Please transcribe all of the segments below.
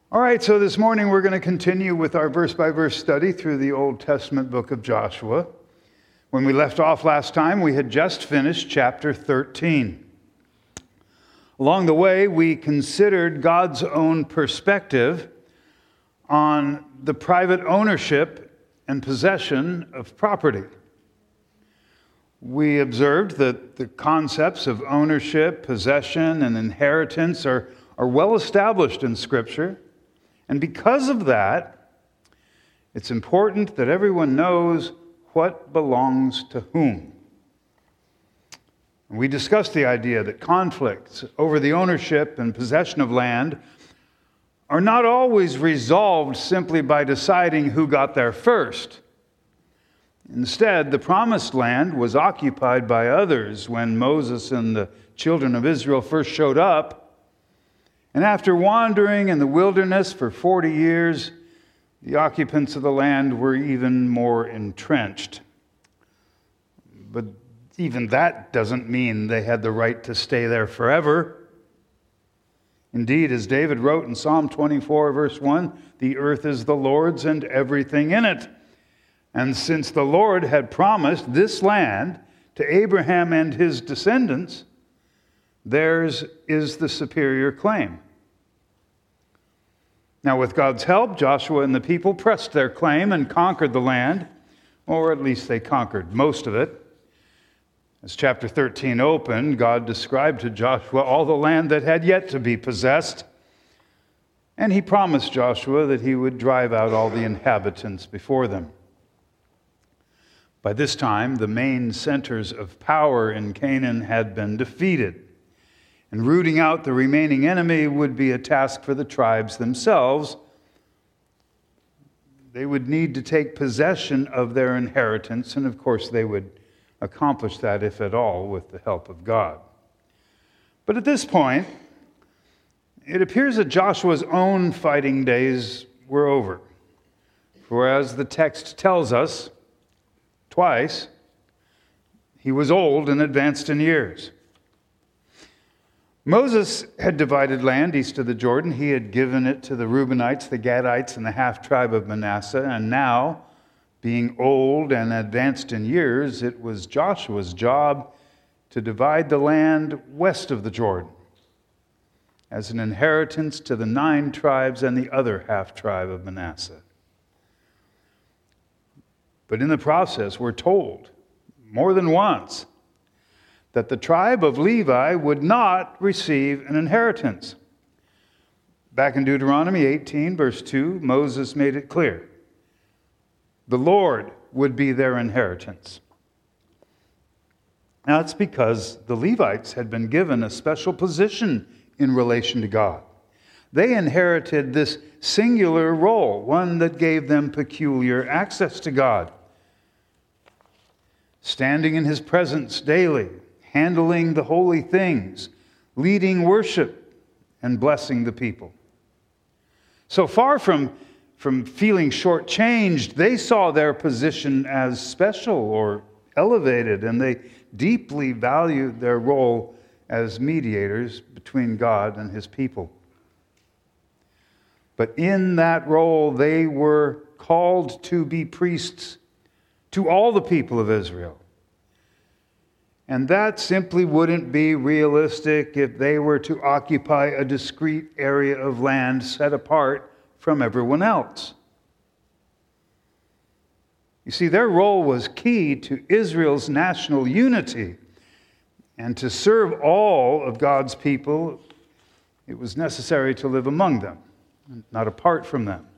All right, so this morning we're going to continue with our verse-by-verse study through the Old Testament book of Joshua. When we left off last time, we had just finished chapter 13. Along the way, we considered God's own perspective on the private ownership and possession of property. We observed that the concepts of ownership, possession, and inheritance are well established in Scripture. And because of that, it's important that everyone knows what belongs to whom. We discussed the idea that conflicts over the ownership and possession of land are not always resolved simply by deciding who got there first. Instead, the promised land was occupied by others when Moses and the children of Israel first showed up. And after wandering in the wilderness for 40 years, the occupants of the land were even more entrenched. But even that doesn't mean they had the right to stay there forever. Indeed, as David wrote in Psalm 24, verse 1, the earth is the Lord's and everything in it. And since the Lord had promised this land to Abraham and his descendants, theirs is the superior claim. Now, with God's help, Joshua and the people pressed their claim and conquered the land, or at least they conquered most of it. As chapter 13 opened, God described to Joshua all the land that had yet to be possessed, and he promised Joshua that he would drive out all the inhabitants before them. By this time, the main centers of power in Canaan had been defeated, and rooting out the remaining enemy would be a task for the tribes themselves. They would need to take possession of their inheritance, and of course they would accomplish that, if at all, with the help of God. But at this point, it appears that Joshua's own fighting days were over. For as the text tells us twice, he was old and advanced in years. Moses had divided land east of the Jordan. He had given it to the Reubenites, the Gadites, and the half-tribe of Manasseh. And now, being old and advanced in years, it was Joshua's job to divide the land west of the Jordan as an inheritance to the 9 tribes and the other half-tribe of Manasseh. But in the process, we're told more than once that the tribe of Levi would not receive an inheritance. Back in Deuteronomy 18, verse 2, Moses made it clear. The Lord would be their inheritance. Now, it's because the Levites had been given a special position in relation to God. They inherited this singular role, one that gave them peculiar access to God. Standing in His presence daily, handling the holy things, leading worship, and blessing the people. So far from feeling shortchanged, they saw their position as special or elevated, and they deeply valued their role as mediators between God and His people. But in that role, they were called to be priests to all the people of Israel. And that simply wouldn't be realistic if they were to occupy a discrete area of land set apart from everyone else. You see, their role was key to Israel's national unity. And to serve all of God's people, it was necessary to live among them, not apart from them.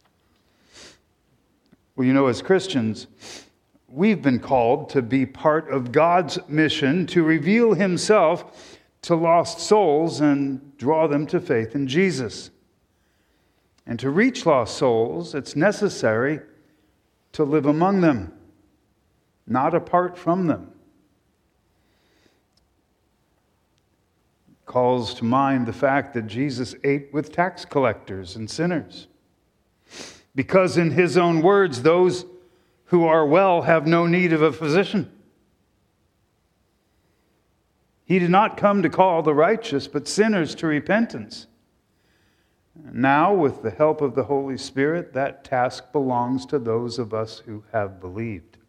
Well, you know, as Christians, we've been called to be part of God's mission to reveal Himself to lost souls and draw them to faith in Jesus. And to reach lost souls, it's necessary to live among them, not apart from them. It calls to mind the fact that Jesus ate with tax collectors and sinners. Because in His own words, those who are well have no need of a physician. He did not come to call the righteous, but sinners to repentance. Now, with the help of the Holy Spirit, that task belongs to those of us who have believed.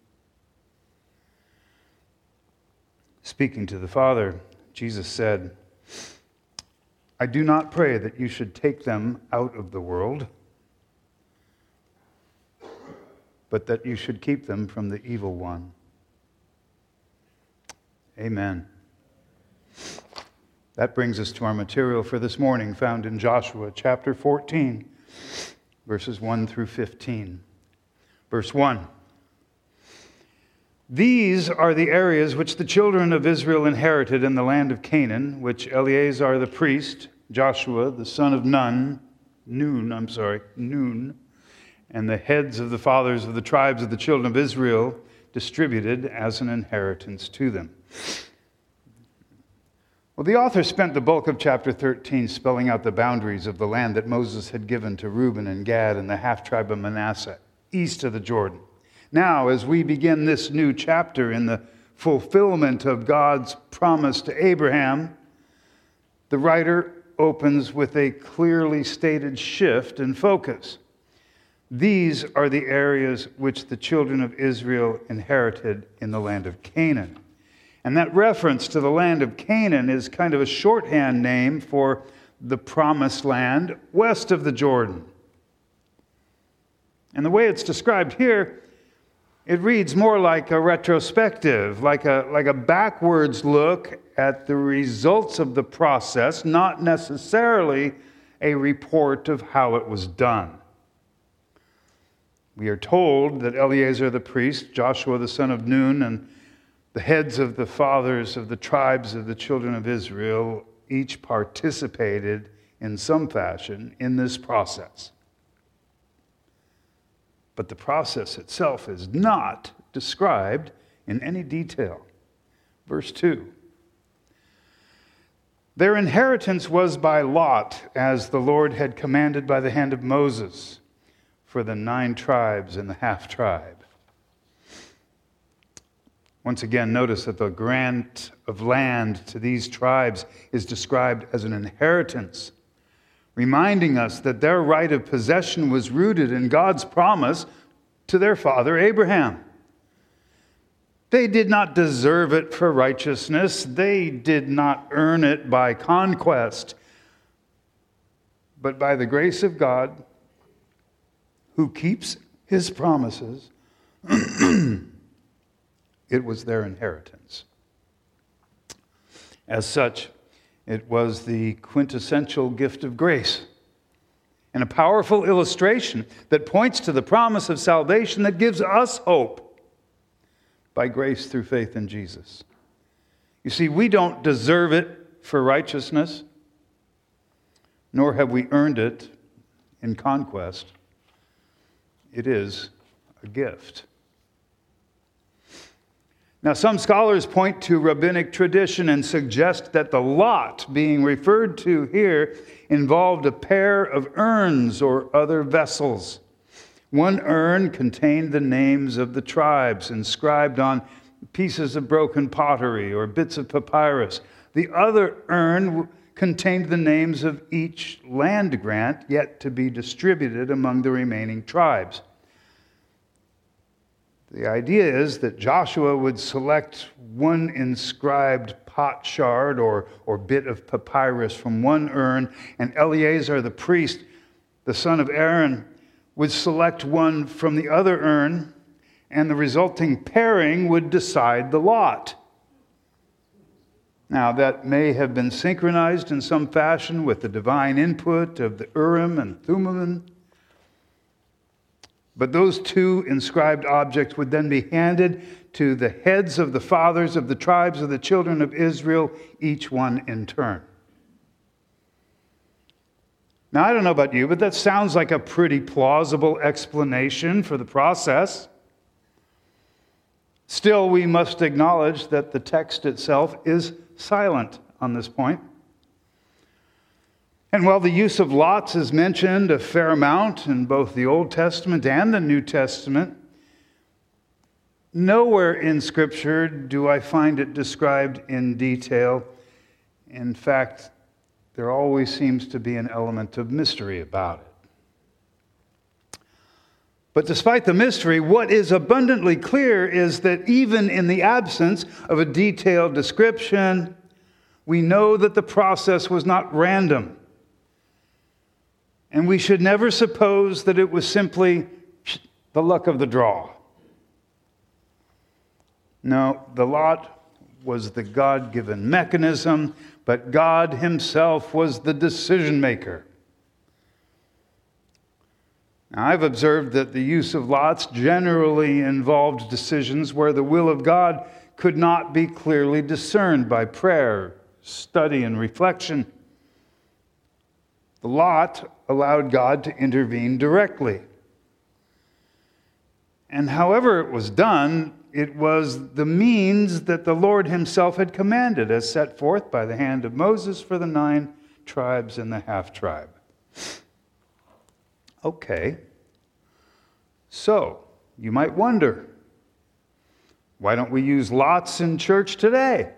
Speaking to the Father, Jesus said, I do not pray that you should take them out of the world, but that you should keep them from the evil one. Amen. That brings us to our material for this morning, found in Joshua chapter 14, verses 1 through 15. Verse 1. These are the areas which the children of Israel inherited in the land of Canaan, which Eleazar the priest, Joshua the son of Nun, and the heads of the fathers of the tribes of the children of Israel distributed as an inheritance to them. Well, the author spent the bulk of chapter 13 spelling out the boundaries of the land that Moses had given to Reuben and Gad and the half-tribe of Manasseh, east of the Jordan. Now, as we begin this new chapter in the fulfillment of God's promise to Abraham, the writer opens with a clearly stated shift in focus. These are the areas which the children of Israel inherited in the land of Canaan. And that reference to the land of Canaan is kind of a shorthand name for the promised land west of the Jordan. And the way it's described here, it reads more like a retrospective, like a backwards look at the results of the process, not necessarily a report of how it was done. We are told that Eleazar the priest, Joshua the son of Nun, and the heads of the fathers of the tribes of the children of Israel each participated in some fashion in this process. But the process itself is not described in any detail. Verse 2. Their inheritance was by lot, as the Lord had commanded by the hand of Moses, for the 9 tribes and the half-tribe. Once again, notice that the grant of land to these tribes is described as an inheritance, reminding us that their right of possession was rooted in God's promise to their father Abraham. They did not deserve it for righteousness. They did not earn it by conquest. But by the grace of God, who keeps his promises, it was their inheritance. As such, it was the quintessential gift of grace and a powerful illustration that points to the promise of salvation that gives us hope by grace through faith in Jesus. You see, we don't deserve it for righteousness, nor have we earned it in conquest. It is a gift. Now, some scholars point to rabbinic tradition and suggest that the lot being referred to here involved a pair of urns or other vessels. One urn contained the names of the tribes inscribed on pieces of broken pottery or bits of papyrus. The other urn contained the names of each land grant yet to be distributed among the remaining tribes. The idea is that Joshua would select one inscribed potsherd or bit of papyrus from one urn, and Eleazar the priest, the son of Aaron, would select one from the other urn, and the resulting pairing would decide the lot. Now, that may have been synchronized in some fashion with the divine input of the Urim and Thummim, but those 2 inscribed objects would then be handed to the heads of the fathers of the tribes of the children of Israel, each one in turn. Now, I don't know about you, but that sounds like a pretty plausible explanation for the process. Still, we must acknowledge that the text itself is silent on this point. And while the use of lots is mentioned a fair amount in both the Old Testament and the New Testament, nowhere in Scripture do I find it described in detail. In fact, there always seems to be an element of mystery about it. But despite the mystery, what is abundantly clear is that even in the absence of a detailed description, we know that the process was not random. And we should never suppose that it was simply the luck of the draw. No, the lot was the God-given mechanism, but God himself was the decision maker. Now, I've observed that the use of lots generally involved decisions where the will of God could not be clearly discerned by prayer, study, and reflection. The lot allowed God to intervene directly. And however it was done, it was the means that the Lord himself had commanded, as set forth by the hand of Moses for the 9 tribes and the half-tribe. Okay, so you might wonder, why don't we use lots in church today?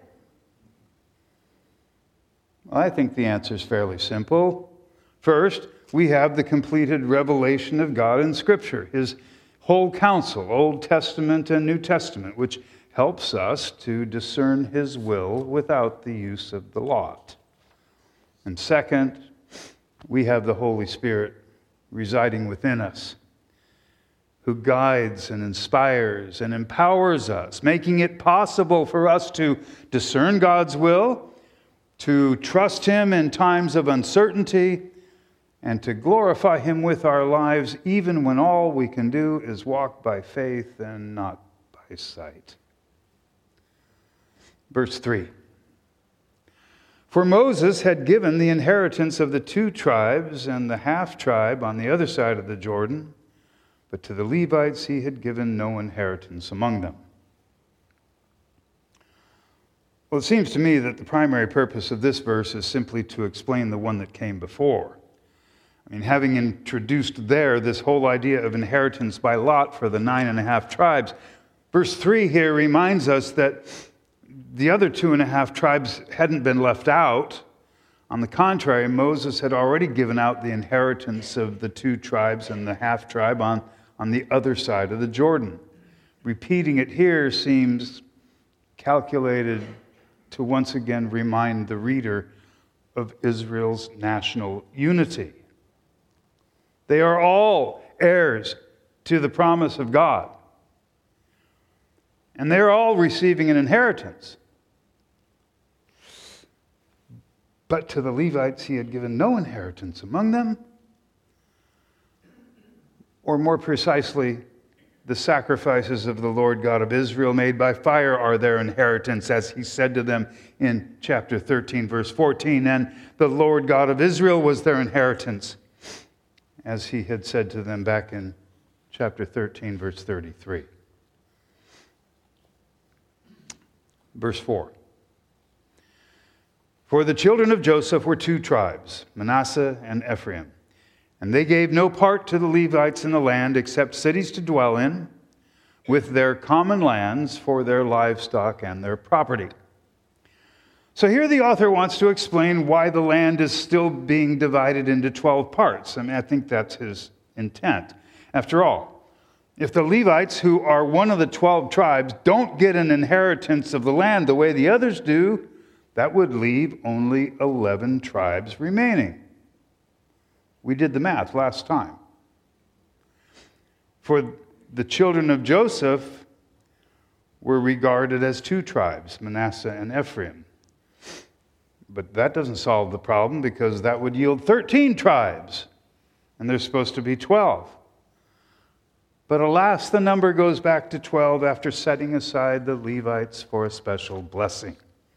Well, I think the answer is fairly simple. First, we have the completed revelation of God in Scripture, his whole counsel, Old Testament and New Testament, which helps us to discern his will without the use of the lot. And second, we have the Holy Spirit residing within us, who guides and inspires and empowers us, making it possible for us to discern God's will, to trust him in times of uncertainty, and to glorify him with our lives, even when all we can do is walk by faith and not by sight. Verse 3. For Moses had given the inheritance of the 2 tribes and the half-tribe on the other side of the Jordan, but to the Levites he had given no inheritance among them. Well, it seems to me that the primary purpose of this verse is simply to explain the one that came before. I mean, having introduced there this whole idea of inheritance by lot for the 9.5 tribes, verse 3 here reminds us that the other 2.5 tribes hadn't been left out. On the contrary, Moses had already given out the inheritance of the 2 tribes and the half-tribe on the other side of the Jordan. Repeating it here seems calculated to once again remind the reader of Israel's national unity. They are all heirs to the promise of God. And they're all receiving an inheritance. But to the Levites he had given no inheritance among them. Or more precisely, the sacrifices of the Lord God of Israel made by fire are their inheritance, as he said to them in chapter 13, verse 14. And the Lord God of Israel was their inheritance, as he had said to them back in chapter 13, verse 33. Verse 4. For the children of Joseph were 2 tribes, Manasseh and Ephraim. And they gave no part to the Levites in the land except cities to dwell in, with their common lands for their livestock and their property. So here the author wants to explain why the land is still being divided into 12 parts. I mean, I think that's his intent. After all, if the Levites, who are one of the 12 tribes, don't get an inheritance of the land the way the others do, that would leave only 11 tribes remaining. We did the math last time. For the children of Joseph were regarded as 2 tribes, Manasseh and Ephraim. But that doesn't solve the problem, because that would yield 13 tribes, and there's supposed to be 12. But alas, the number goes back to 12 after setting aside the Levites for a special blessing.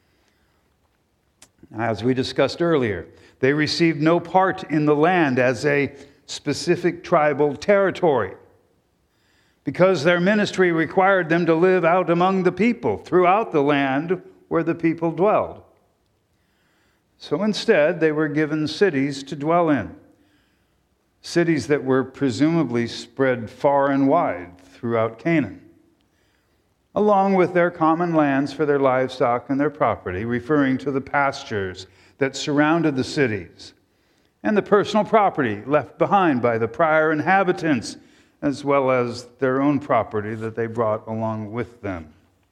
As we discussed earlier, they received no part in the land as a specific tribal territory, because their ministry required them to live out among the people throughout the land where the people dwelled. So instead, they were given cities to dwell in, cities that were presumably spread far and wide throughout Canaan, along with their common lands for their livestock and their property, referring to the pastures that surrounded the cities, and the personal property left behind by the prior inhabitants, as well as their own property that they brought along with them.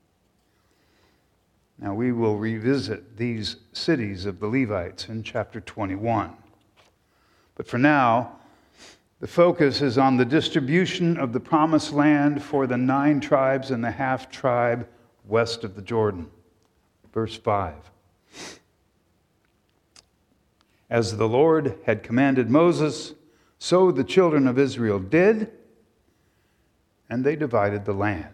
Now, we will revisit these cities of the Levites in chapter 21. But for now, the focus is on the distribution of the promised land for the 9 tribes and the half-tribe west of the Jordan. Verse 5. As the Lord had commanded Moses, so the children of Israel did, and they divided the land.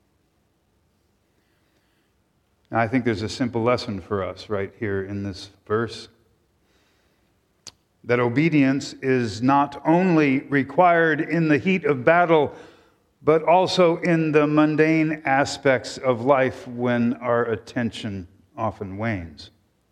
Now, I think there's a simple lesson for us right here in this verse. That obedience is not only required in the heat of battle, but also in the mundane aspects of life when our attention often wanes.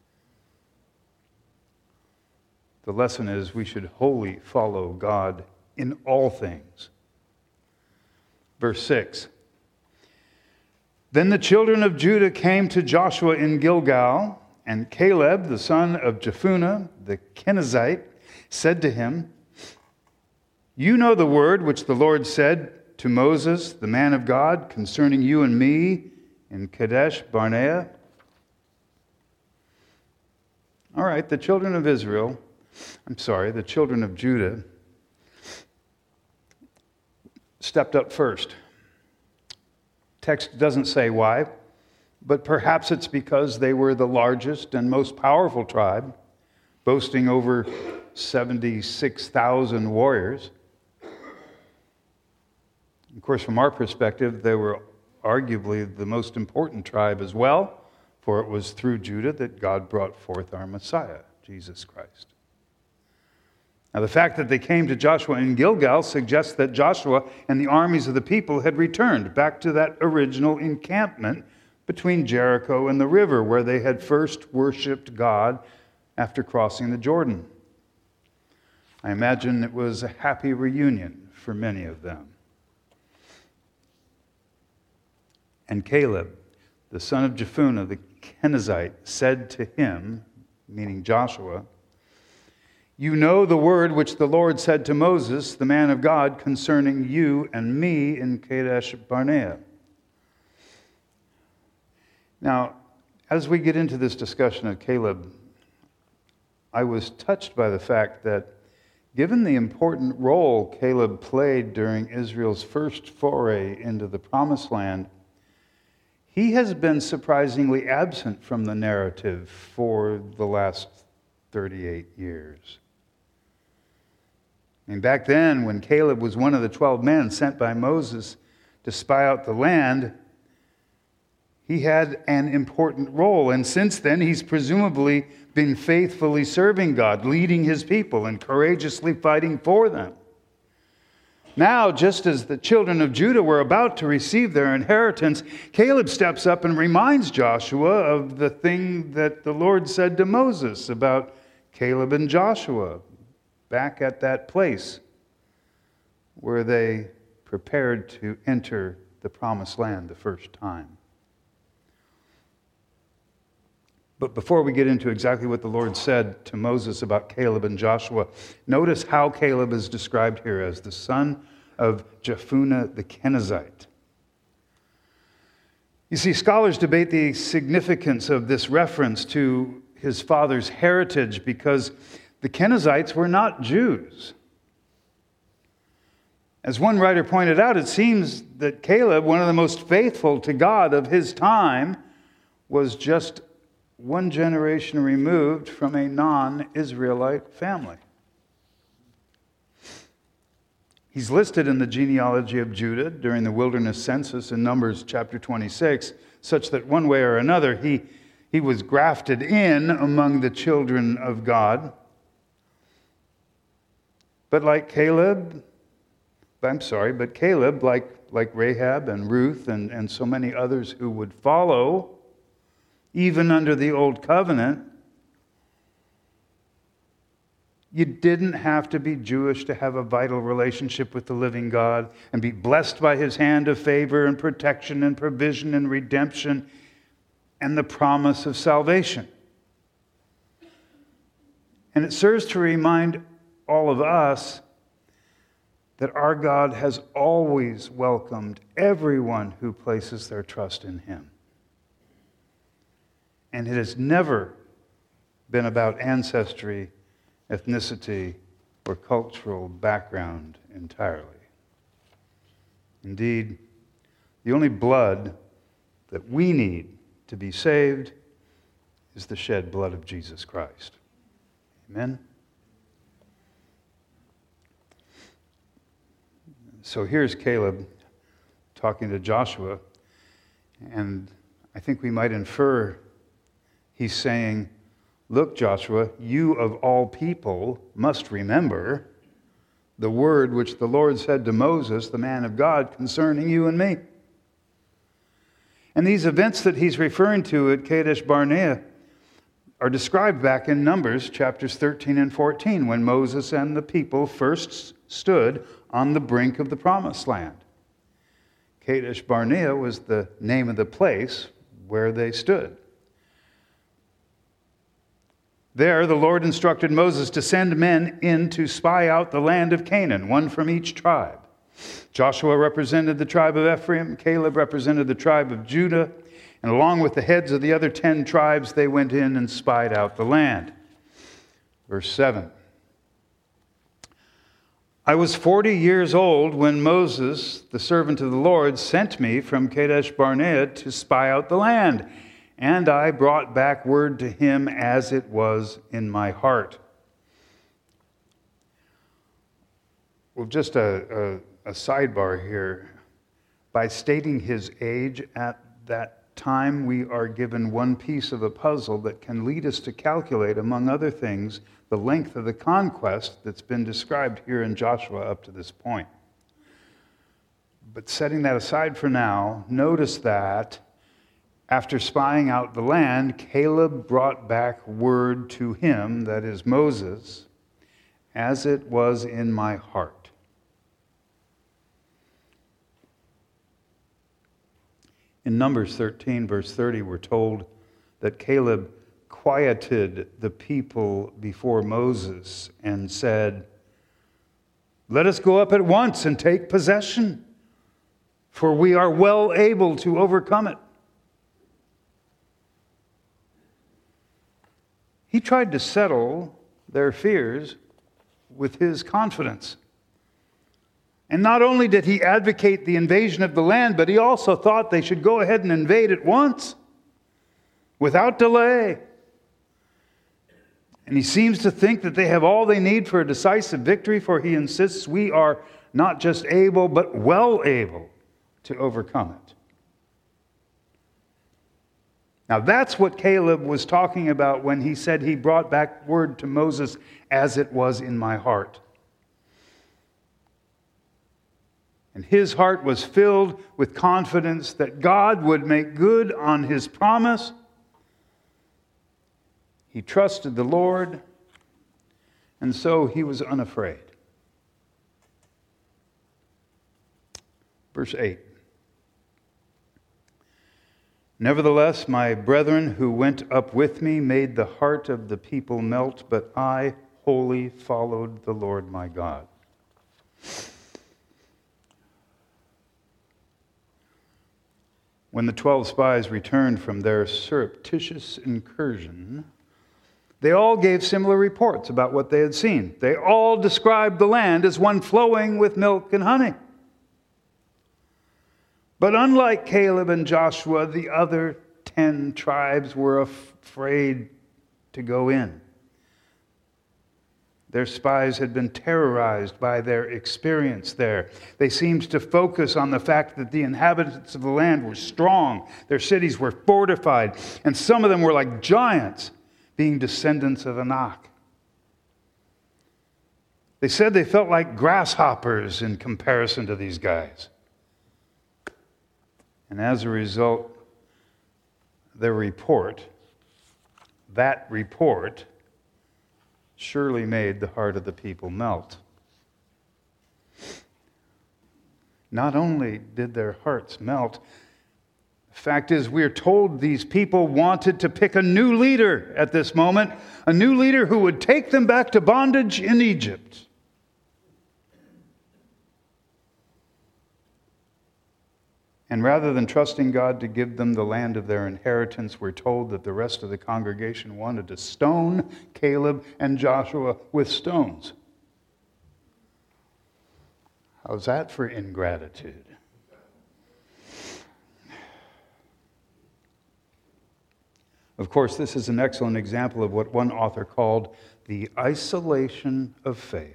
The lesson is we should wholly follow God in all things. Verse 6. Then the children of Judah came to Joshua in Gilgal, and Caleb, the son of Jephunneh, the Kenizzite, said to him, "You know the word which the Lord said to Moses, the man of God, concerning you and me in Kadesh Barnea." All right, the children of Judah stepped up first. Text doesn't say why, but perhaps it's because they were the largest and most powerful tribe, boasting over 76,000 warriors. Of course, from our perspective, they were arguably the most important tribe as well, for it was through Judah that God brought forth our Messiah, Jesus Christ. Now, the fact that they came to Joshua in Gilgal suggests that Joshua and the armies of the people had returned back to that original encampment between Jericho and the river where they had first worshiped God after crossing the Jordan. I imagine it was a happy reunion for many of them. And Caleb, the son of Jephunneh, the Kenizzite, said to him, meaning Joshua, "You know the word which the Lord said to Moses, the man of God, concerning you and me in Kadesh Barnea." Now, as we get into this discussion of Caleb, I was touched by the fact that given the important role Caleb played during Israel's first foray into the Promised Land, he has been surprisingly absent from the narrative for the last 38 years. And back then, when Caleb was one of the 12 men sent by Moses to spy out the land, he had an important role. And since then, he's presumably been faithfully serving God, leading his people, and courageously fighting for them. Now, just as the children of Judah were about to receive their inheritance, Caleb steps up and reminds Joshua of the thing that the Lord said to Moses about Caleb and Joshua back at that place where they prepared to enter the Promised Land the first time. But before we get into exactly what the Lord said to Moses about Caleb and Joshua, notice how Caleb is described here as the son of Jephunneh the Kenizzite. You see, scholars debate the significance of this reference to his father's heritage because the Kenizzites were not Jews. As one writer pointed out, it seems that Caleb, one of the most faithful to God of his time, was just one generation removed from a non-Israelite family. He's listed in the genealogy of Judah during the wilderness census in Numbers chapter 26, such that one way or another he was grafted in among the children of God. But Caleb, like Rahab and Ruth and so many others who would follow, even under the Old Covenant, you didn't have to be Jewish to have a vital relationship with the living God and be blessed by his hand of favor and protection and provision and redemption and the promise of salvation. And it serves to remind all of us that our God has always welcomed everyone who places their trust in him. And it has never been about ancestry, ethnicity, or cultural background entirely. Indeed, the only blood that we need to be saved is the shed blood of Jesus Christ. Amen? So here's Caleb talking to Joshua, and I think we might infer he's saying, look, Joshua, you of all people must remember the word which the Lord said to Moses, the man of God, concerning you and me. And these events that he's referring to at Kadesh Barnea are described back in Numbers chapters 13 and 14, when Moses and the people first stood on the brink of the promised land. Kadesh Barnea was the name of the place where they stood. There, the Lord instructed Moses to send men in to spy out the land of Canaan, one from each tribe. Joshua represented the tribe of Ephraim, Caleb represented the tribe of Judah, and along with the heads of the other 10 tribes, they went in and spied out the land. Verse 7. I was 40 years old when Moses, the servant of the Lord, sent me from Kadesh Barnea to spy out the land. And I brought back word to him as it was in my heart. Well, just a sidebar here. By stating his age at that time, we are given one piece of a puzzle that can lead us to calculate, among other things, the length of the conquest that's been described here in Joshua up to this point. But setting that aside for now, notice that after spying out the land, Caleb brought back word to him, that is Moses, as it was in my heart. In Numbers 13, verse 30, we're told that Caleb quieted the people before Moses and said, "Let us go up at once and take possession, for we are well able to overcome it." He tried to settle their fears with his confidence. And not only did he advocate the invasion of the land, but he also thought they should go ahead and invade at once, without delay. And he seems to think that they have all they need for a decisive victory, for he insists we are not just able, but well able to overcome it. Now that's what Caleb was talking about when he said he brought back word to Moses as it was in my heart. And his heart was filled with confidence that God would make good on his promise. He trusted the Lord, and so he was unafraid. Verse 8. Nevertheless, my brethren who went up with me made the heart of the people melt, but I wholly followed the Lord my God. When the 12 spies returned from their surreptitious incursion, they all gave similar reports about what they had seen. They all described the land as one flowing with milk and honey. But unlike Caleb and Joshua, the other 10 tribes were afraid to go in. Their spies had been terrorized by their experience there. They seemed to focus on the fact that the inhabitants of the land were strong, their cities were fortified, and some of them were like giants, being descendants of Anak. They said they felt like grasshoppers in comparison to these guys. And as a result, that report surely made the heart of the people melt. Not only did their hearts melt, The fact is, we're told these people wanted to pick a new leader at this moment, a new leader who would take them back to bondage in Egypt. And rather than trusting God to give them the land of their inheritance, we're told that the rest of the congregation wanted to stone Caleb and Joshua with stones. How's that for ingratitude? Of course, this is an excellent example of what one author called the isolation of faith.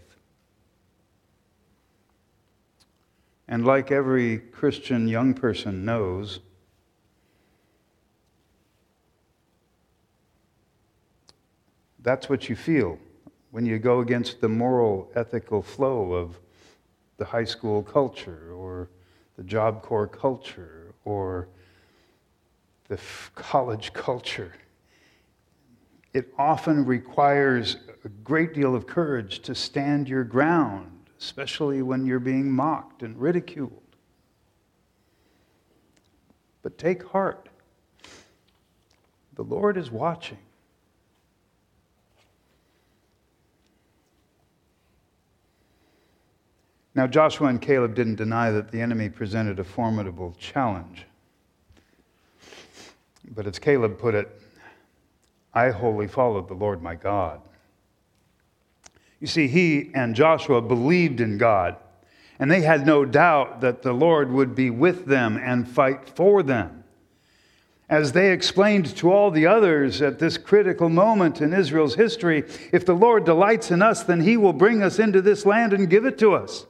And like every Christian young person knows, that's what you feel when you go against the moral, ethical flow of the high school culture or the Job Corps culture or the college culture. It often requires a great deal of courage to stand your ground, especially when you're being mocked and ridiculed. But take heart. The Lord is watching. Now, Joshua and Caleb didn't deny that the enemy presented a formidable challenge. But as Caleb put it, I wholly followed the Lord my God. You see, he and Joshua believed in God, and they had no doubt that the Lord would be with them and fight for them. As they explained to all the others at this critical moment in Israel's history, if the Lord delights in us, then he will bring us into this land and give it to us.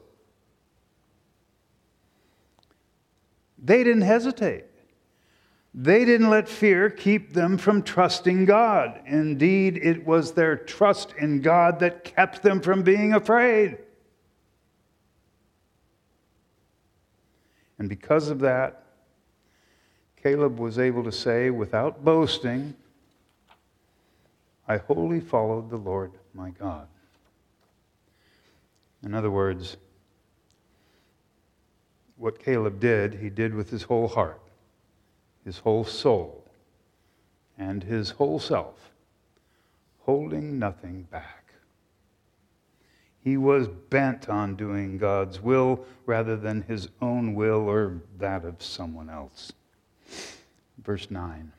They didn't hesitate. They didn't let fear keep them from trusting God. Indeed, it was their trust in God that kept them from being afraid. And because of that, Caleb was able to say without boasting, I wholly followed the Lord my God. In other words, what Caleb did, he did with his whole heart, his whole soul, and his whole self, holding nothing back. He was bent on doing God's will rather than his own will or that of someone else. Verse 9.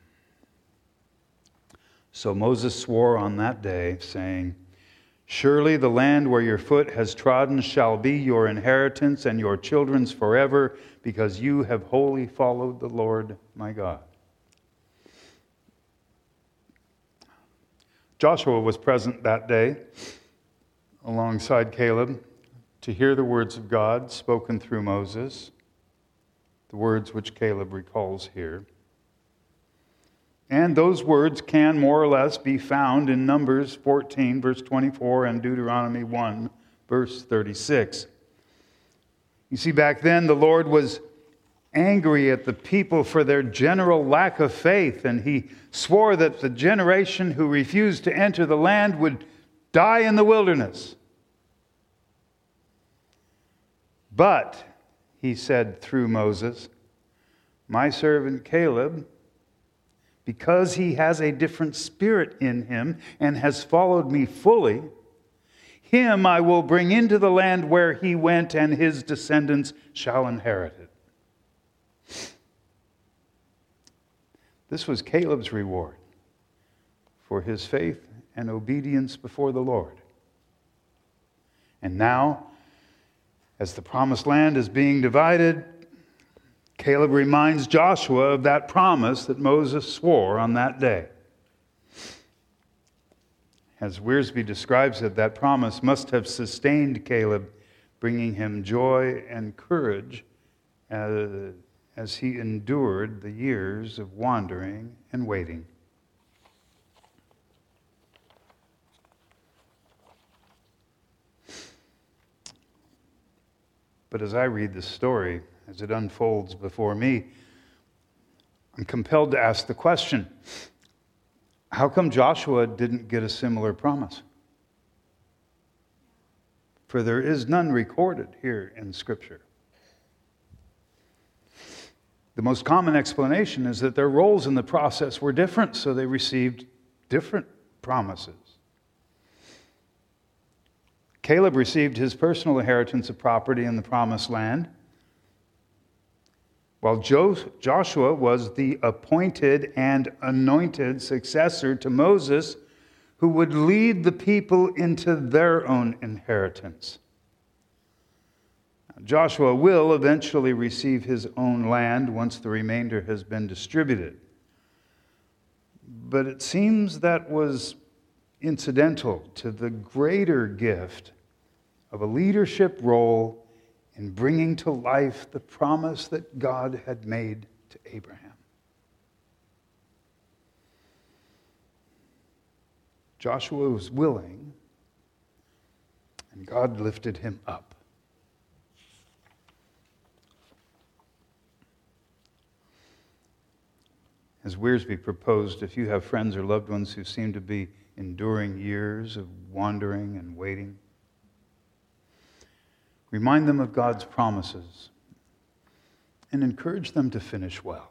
So Moses swore on that day, saying, surely the land where your foot has trodden shall be your inheritance and your children's forever, because you have wholly followed the Lord my God. Joshua was present that day alongside Caleb to hear the words of God spoken through Moses, the words which Caleb recalls here. And those words can more or less be found in Numbers 14, verse 24, and Deuteronomy 1, verse 36. You see, back then the Lord was angry at the people for their general lack of faith, and he swore that the generation who refused to enter the land would die in the wilderness. But, he said through Moses, my servant Caleb, because he has a different spirit in him and has followed me fully, him I will bring into the land where he went, and his descendants shall inherit it. This was Caleb's reward for his faith and obedience before the Lord. And now, as the promised land is being divided, Caleb reminds Joshua of that promise that Moses swore on that day. As Wiersbe describes it, that promise must have sustained Caleb, bringing him joy and courage as he endured the years of wandering and waiting. But as I read this story, as it unfolds before me, I'm compelled to ask the question, how come Joshua didn't get a similar promise? For there is none recorded here in Scripture. The most common explanation is that their roles in the process were different, so they received different promises. Caleb received his personal inheritance of property in the promised land, while Joshua was the appointed and anointed successor to Moses, who would lead the people into their own inheritance. Joshua will eventually receive his own land once the remainder has been distributed. But it seems that was incidental to the greater gift of a leadership role in bringing to life the promise that God had made to Abraham. Joshua was willing, and God lifted him up. As Wiersbe proposed, if you have friends or loved ones who seem to be enduring years of wandering and waiting, remind them of God's promises and encourage them to finish well.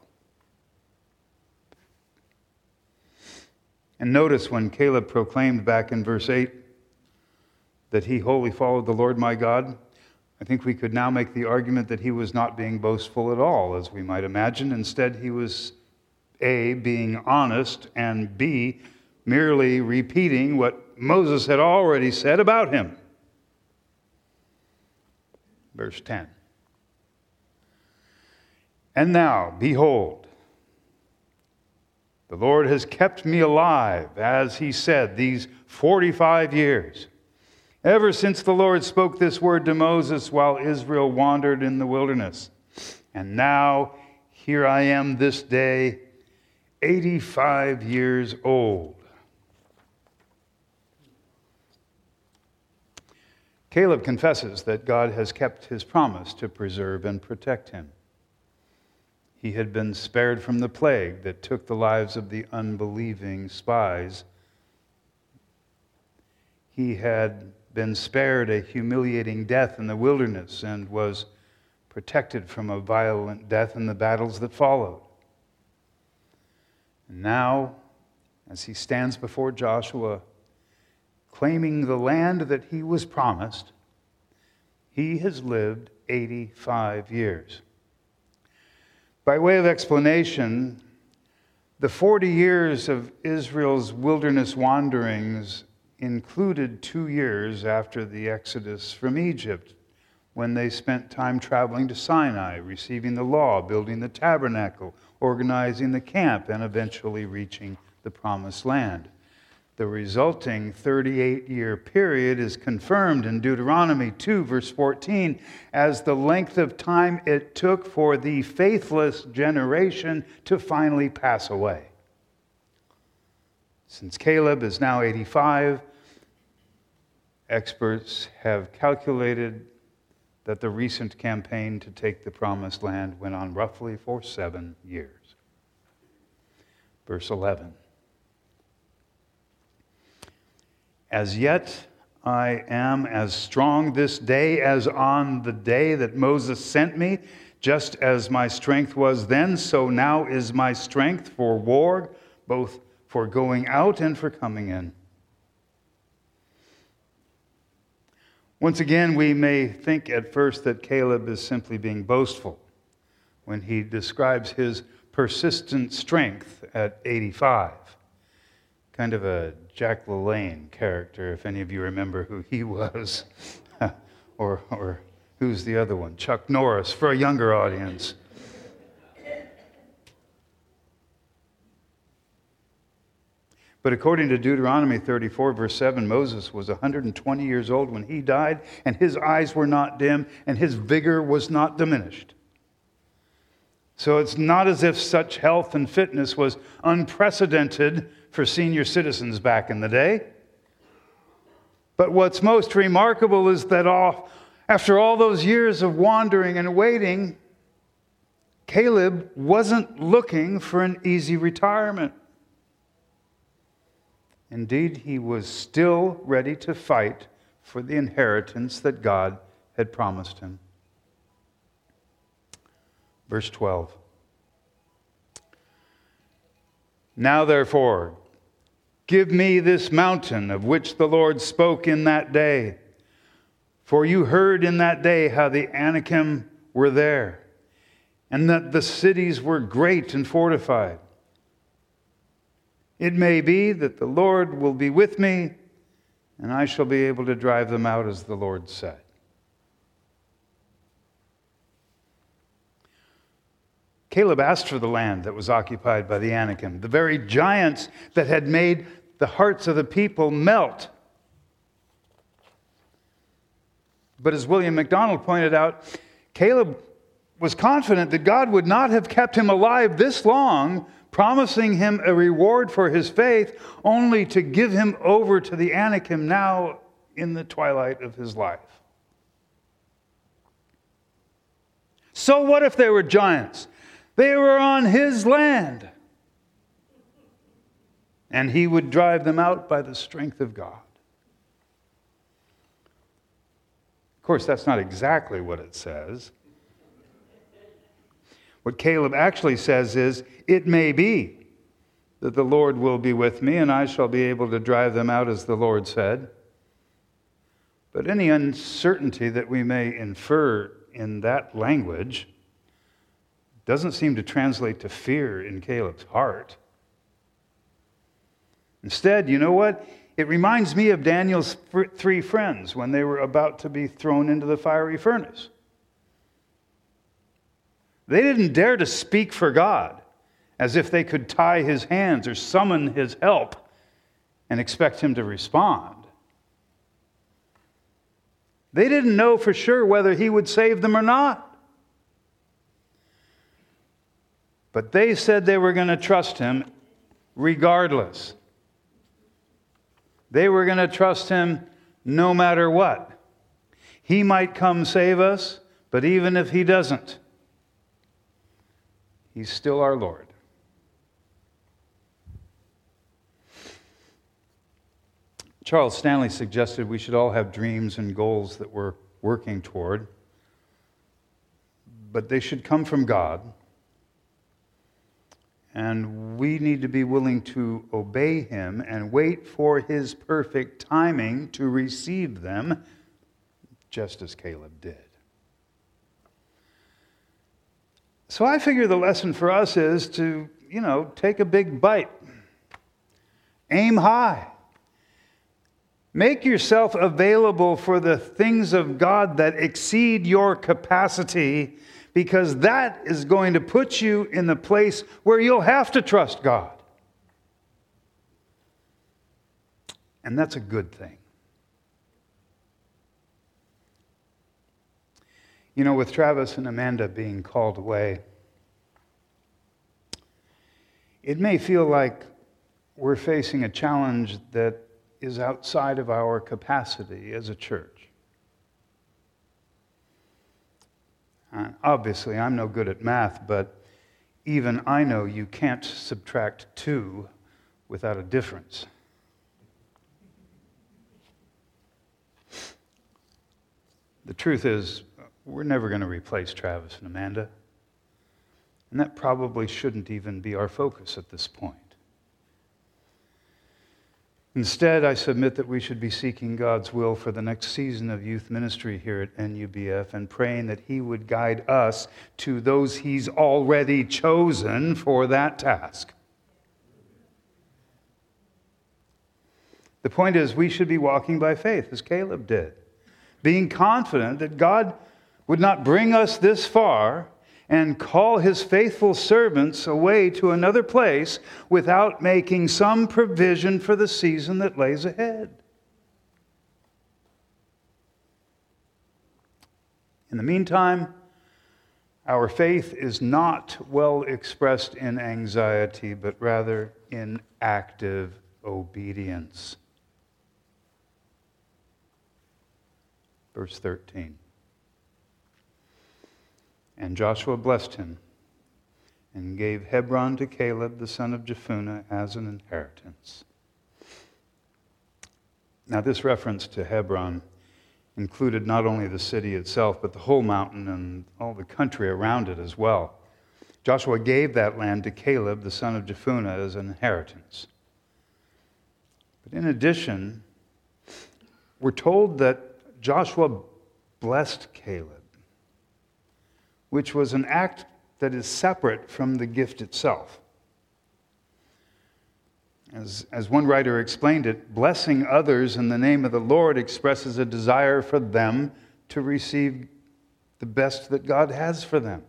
And notice when Caleb proclaimed back in verse 8 that he wholly followed the Lord my God, I think we could now make the argument that he was not being boastful at all, as we might imagine. Instead, he was A, being honest, and B, merely repeating what Moses had already said about him. Verse 10. And now, behold, the Lord has kept me alive, as he said, these 45 years, ever since the Lord spoke this word to Moses while Israel wandered in the wilderness. And now, here I am this day, 85 years old. Caleb confesses that God has kept his promise to preserve and protect him. He had been spared from the plague that took the lives of the unbelieving spies. He had been spared a humiliating death in the wilderness and was protected from a violent death in the battles that followed. And now, as he stands before Joshua, claiming the land that he was promised, he has lived 85 years. By way of explanation, the 40 years of Israel's wilderness wanderings included 2 years after the exodus from Egypt, when they spent time traveling to Sinai, receiving the law, building the tabernacle, organizing the camp, and eventually reaching the promised land. The resulting 38-year period is confirmed in Deuteronomy 2, verse 14, as the length of time it took for the faithless generation to finally pass away. Since Caleb is now 85, experts have calculated that the recent campaign to take the promised land went on roughly for 7 years. Verse 11. As yet I am as strong this day as on the day that Moses sent me. Just as my strength was then, so now is my strength for war, both for going out and for coming in. Once again, we may think at first that Caleb is simply being boastful when he describes his persistent strength at 85. Kind of a Jack LaLanne character, if any of you remember who he was. or who's the other one? Chuck Norris, for a younger audience. But according to Deuteronomy 34, verse 7, Moses was 120 years old when he died, and his eyes were not dim, and his vigor was not diminished. So it's not as if such health and fitness was unprecedented for senior citizens back in the day. But what's most remarkable is that after all those years of wandering and waiting, Caleb wasn't looking for an easy retirement. Indeed, he was still ready to fight for the inheritance that God had promised him. Verse 12. Now therefore, give me this mountain of which the Lord spoke in that day. For you heard in that day how the Anakim were there, and that the cities were great and fortified. It may be that the Lord will be with me, and I shall be able to drive them out as the Lord said. Caleb asked for the land that was occupied by the Anakim, the very giants that had made the hearts of the people melt. But as William MacDonald pointed out, Caleb was confident that God would not have kept him alive this long, promising him a reward for his faith, only to give him over to the Anakim now in the twilight of his life. So what if they were giants? They were on his land, and he would drive them out by the strength of God. Of course, that's not exactly what it says. What Caleb actually says is, it may be that the Lord will be with me, and I shall be able to drive them out as the Lord said. But any uncertainty that we may infer in that language doesn't seem to translate to fear in Caleb's heart. Instead, you know what? It reminds me of Daniel's 3 friends when they were about to be thrown into the fiery furnace. They didn't dare to speak for God as if they could tie his hands or summon his help and expect him to respond. They didn't know for sure whether he would save them or not. But they said they were going to trust him regardless. They were going to trust him no matter what. He might come save us, but even if he doesn't, he's still our Lord. Charles Stanley suggested we should all have dreams and goals that we're working toward, but they should come from God. And we need to be willing to obey him and wait for his perfect timing to receive them, just as Caleb did. So I figure the lesson for us is to, take a big bite. Aim high. Make yourself available for the things of God that exceed your capacity, because that is going to put you in the place where you'll have to trust God. And that's a good thing. With Travis and Amanda being called away, it may feel like we're facing a challenge that is outside of our capacity as a church. Obviously, I'm no good at math, but even I know you can't subtract 2 without a difference. The truth is, we're never going to replace Travis and Amanda, and that probably shouldn't even be our focus at this point. Instead, I submit that we should be seeking God's will for the next season of youth ministry here at NUBF and praying that he would guide us to those he's already chosen for that task. The point is, we should be walking by faith, as Caleb did, being confident that God would not bring us this far and call his faithful servants away to another place without making some provision for the season that lays ahead. In the meantime, our faith is not well expressed in anxiety, but rather in active obedience. Verse 13. And Joshua blessed him and gave Hebron to Caleb, the son of Jephunneh, as an inheritance. Now, this reference to Hebron included not only the city itself, but the whole mountain and all the country around it as well. Joshua gave that land to Caleb, the son of Jephunneh, as an inheritance. But in addition, we're told that Joshua blessed Caleb, which was an act that is separate from the gift itself. As one writer explained it, blessing others in the name of the Lord expresses a desire for them to receive the best that God has for them.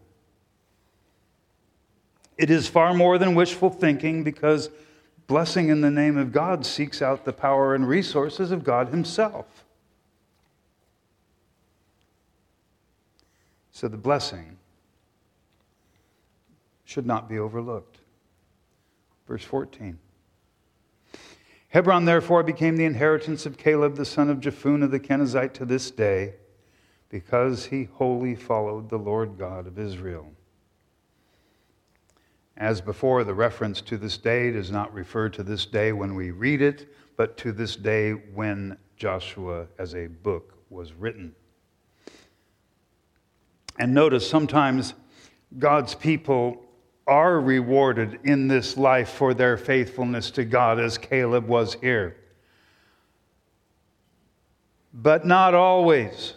It is far more than wishful thinking, because blessing in the name of God seeks out the power and resources of God Himself. So the blessing should not be overlooked. Verse 14. Hebron therefore became the inheritance of Caleb the son of Jephunneh the Kenizzite to this day, because he wholly followed the Lord God of Israel. As before, the reference to this day does not refer to this day when we read it, but to this day when Joshua as a book was written. And notice sometimes God's people are rewarded in this life for their faithfulness to God, as Caleb was here. But not always.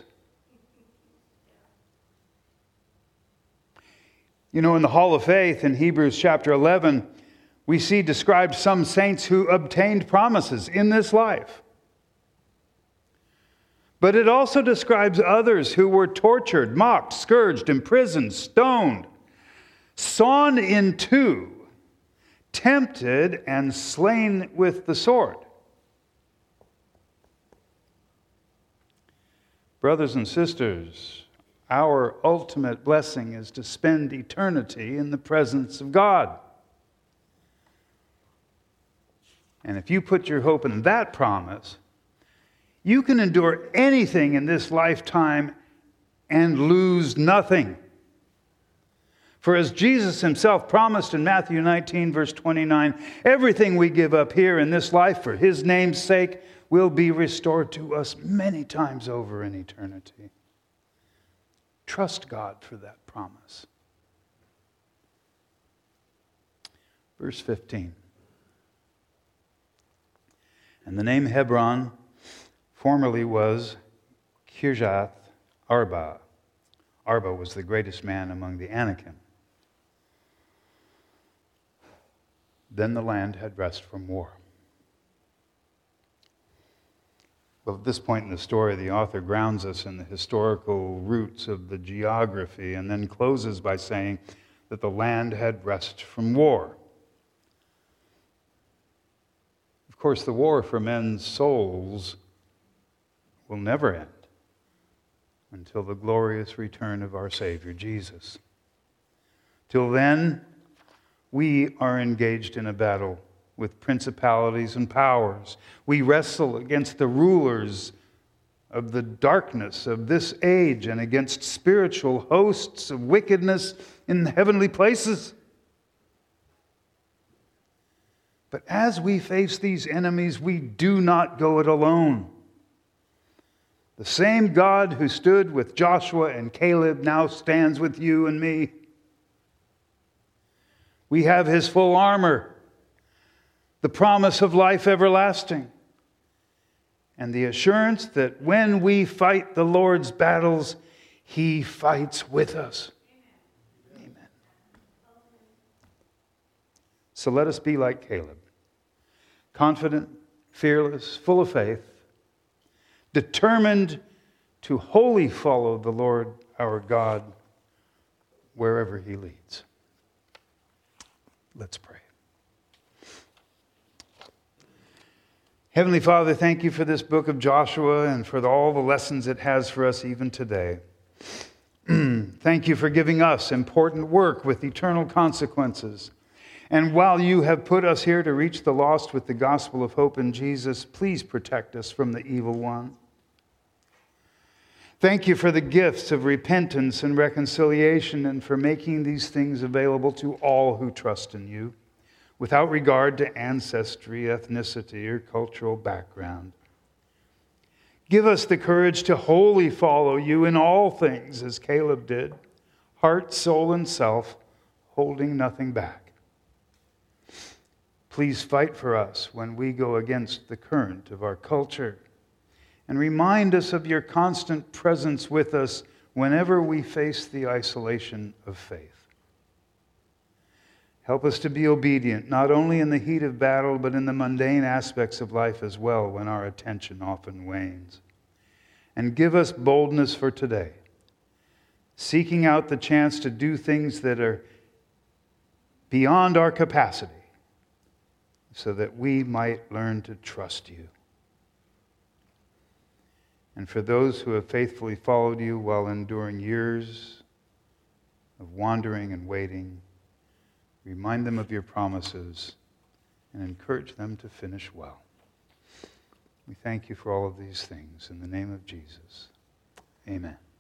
You know, in the Hall of Faith in Hebrews chapter 11, we see described some saints who obtained promises in this life. But it also describes others who were tortured, mocked, scourged, imprisoned, stoned, sawn in two, tempted, and slain with the sword. Brothers and sisters, our ultimate blessing is to spend eternity in the presence of God. And if you put your hope in that promise, you can endure anything in this lifetime and lose nothing. For as Jesus Himself promised in Matthew 19, verse 29, everything we give up here in this life for His name's sake will be restored to us many times over in eternity. Trust God for that promise. Verse 15. And the name Hebron formerly was Kirjath Arba. Arba was the greatest man among the Anakim. Then the land had rest from war. Well, at this point in the story, the author grounds us in the historical roots of the geography and then closes by saying that the land had rest from war. Of course, the war for men's souls will never end until the glorious return of our Savior, Jesus. Till then, we are engaged in a battle with principalities and powers. We wrestle against the rulers of the darkness of this age and against spiritual hosts of wickedness in the heavenly places. But as we face these enemies, we do not go it alone. The same God who stood with Joshua and Caleb now stands with you and me. We have His full armor, the promise of life everlasting, and the assurance that when we fight the Lord's battles, He fights with us. Amen. So let us be like Caleb, confident, fearless, full of faith, determined to wholly follow the Lord our God wherever He leads. Let's pray. Heavenly Father, thank You for this book of Joshua and for all the lessons it has for us even today. Thank You for giving us important work with eternal consequences. And while You have put us here to reach the lost with the gospel of hope in Jesus, please protect us from the evil one. Thank You for the gifts of repentance and reconciliation and for making these things available to all who trust in You, without regard to ancestry, ethnicity, or cultural background. Give us the courage to wholly follow You in all things, as Caleb did, heart, soul, and self, holding nothing back. Please fight for us when we go against the current of our culture, and remind us of your constant presence with us whenever we face the isolation of faith. Help us to be obedient, not only in the heat of battle, but in the mundane aspects of life as well, when our attention often wanes. And give us boldness for today, seeking out the chance to do things that are beyond our capacity, so that we might learn to trust you. And for those who have faithfully followed you while enduring years of wandering and waiting, remind them of your promises and encourage them to finish well. We thank you for all of these things. In the name of Jesus, amen.